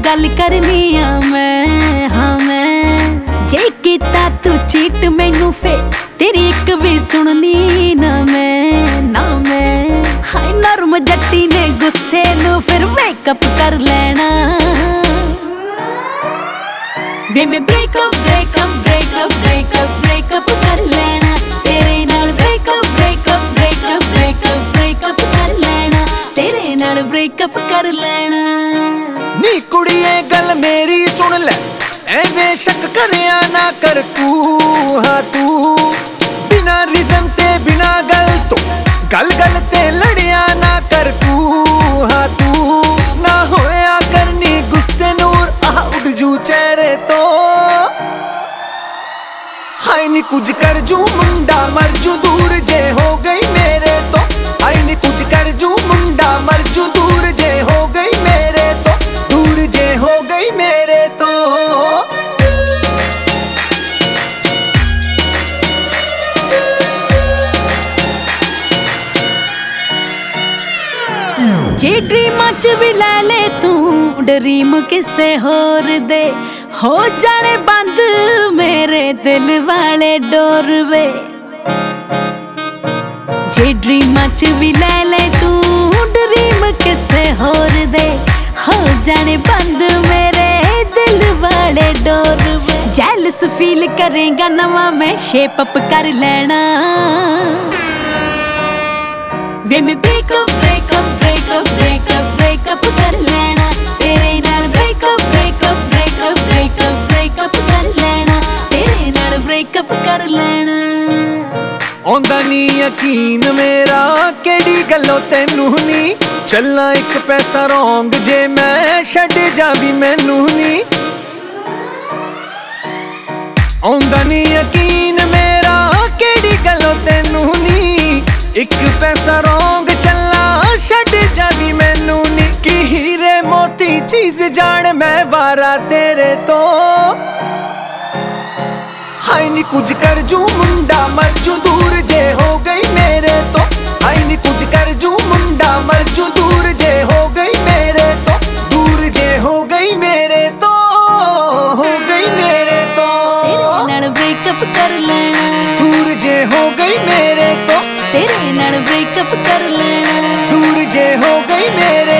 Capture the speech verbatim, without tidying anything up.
गल करनी आ मैं, हाँ मैं जे कीता तू चीट मैनू फे तेरी एक भी सुननी ना मैं, ना मैं हाय नरम जट्टी ने गुस्से नू फिर मेकअप कर लेना वे मैं breakup breakup breakup breakup breakup कर लेना तेरे नाल breakup breakup breakup breakup breakup कर लेना तेरे नाल ब्रेकअप कर लेना। नी कुड़िए गल मेरी सुन ले ऐवे शक करिया ना कर तू, हाँ तू बिना रीजन ते बिना गल तो गल गल ते लड़िया ना कर तू, हाँ तू ना होया करनी गुस्से नूर आह उड़ जू चेहरे तो हाय नी कुछ कर जू मुंडा मर जू दूर जे हो गई मेरे तो, हाय नी कुछ कर जू मुंडा मर जू दूर जे हो गई मेरे तो, दूर जे हो गई मेरे तो। जे ड्रीमां च भी लै ले तू ड्रीम किसे होर दे हो जाने बंद मेरे दिल वाले डोर वे। जे ड्रीमां च भी लै ले तू ड्रीम किसे होर दे हो जाने बंद मेरे दिल वाले डोर वे। जेलस फील करेगा नवा मैं शेप अप कर लेना वे मैं breakup breakup breakup breakup breakup कर लेना तेरे नाल breakup breakup breakup breakup breakup कर लेना तेरे नाल ब्रेकअप कर लेना। आंदा नी यकीन मेरा केड़ी गल्लों तैनू नी चलना एक पैसा रौंग जे मैं छड़ जावी मैनू नी। आंदा नी यकीन मेरा केड़ी गल्लों तैनू नी एक पैसा रौंग चलना छड़ जावी मैनू नी। कि हीरे मोती चीज जान मैं वारा तेरे तो हाय नी कुछ कर जू मुंडा मर जू दूर जे हो गई मेरे तो, हाय नी कुछ कर जू मुंडा मर जू दूर जे हो गई मेरे तो, दूर जे हो गई मेरे तो, हो गई मेरे तो तेरे नाल ब्रेकअप कर लेना दूर जे हो गई मेरे तो, तेरे नाल ब्रेकअप कर लेना दूर जे हो गई मेरे